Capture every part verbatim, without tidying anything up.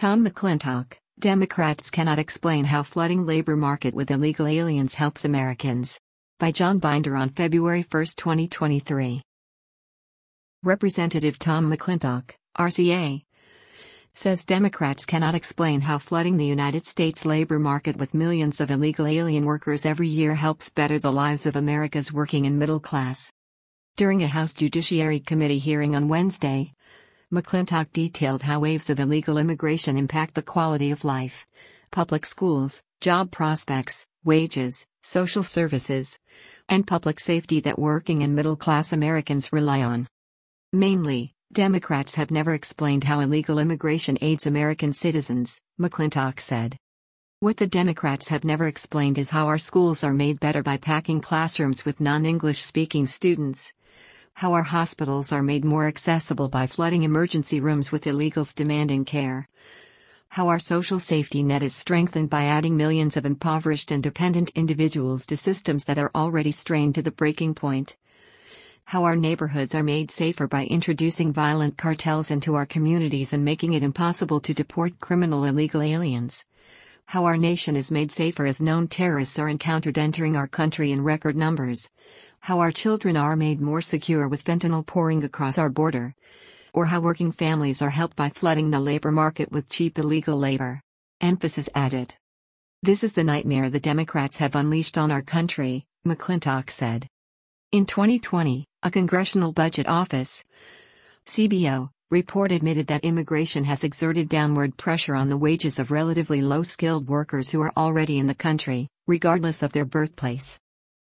Tom McClintock, Democrats cannot explain how flooding labor market with illegal aliens helps Americans. By John Binder on February first, twenty twenty-three. Representative Tom McClintock, R C A, says Democrats cannot explain how flooding the United States labor market with millions of illegal alien workers every year helps better the lives of America's working and middle class. During a House Judiciary Committee hearing on Wednesday, McClintock detailed how waves of illegal immigration impact the quality of life, public schools, job prospects, wages, social services, and public safety that working and middle-class Americans rely on. Mainly, Democrats have never explained how illegal immigration aids American citizens, McClintock said. What the Democrats have never explained is how our schools are made better by packing classrooms with non-English speaking students, how our hospitals are made more accessible by flooding emergency rooms with illegals demanding care, how our social safety net is strengthened by adding millions of impoverished and dependent individuals to systems that are already strained to the breaking point, how our neighborhoods are made safer by introducing violent cartels into our communities and making it impossible to deport criminal illegal aliens, how our nation is made safer as known terrorists are encountered entering our country in record numbers, how our children are made more secure with fentanyl pouring across our border, or how working families are helped by flooding the labor market with cheap illegal labor. Emphasis added. This is the nightmare the Democrats have unleashed on our country, McClintock said. In twenty twenty, a Congressional Budget Office C B O report admitted that immigration has exerted downward pressure on the wages of relatively low-skilled workers who are already in the country, regardless of their birthplace.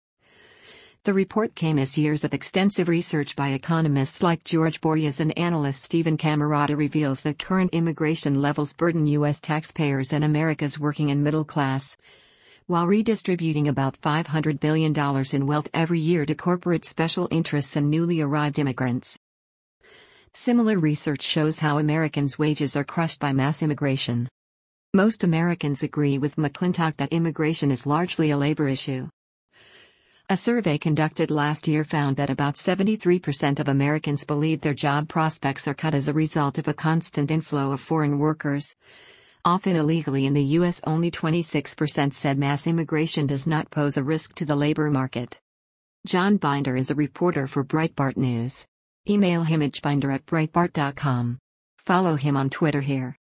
The report came as years of extensive research by economists like George Boreas and analyst Stephen Camarota reveals that current immigration levels burden U S taxpayers and America's working and middle class, while redistributing about five hundred billion dollars in wealth every year to corporate special interests and newly arrived immigrants. Similar research shows how Americans' wages are crushed by mass immigration. Most Americans agree with McClintock that immigration is largely a labor issue. A survey conducted last year found that about seventy-three percent of Americans believe their job prospects are cut as a result of a constant inflow of foreign workers, often illegally in the U S. Only twenty-six percent said mass immigration does not pose a risk to the labor market. John Binder is a reporter for Breitbart News. Email him at binder at breitbart dot com. Follow him on Twitter here.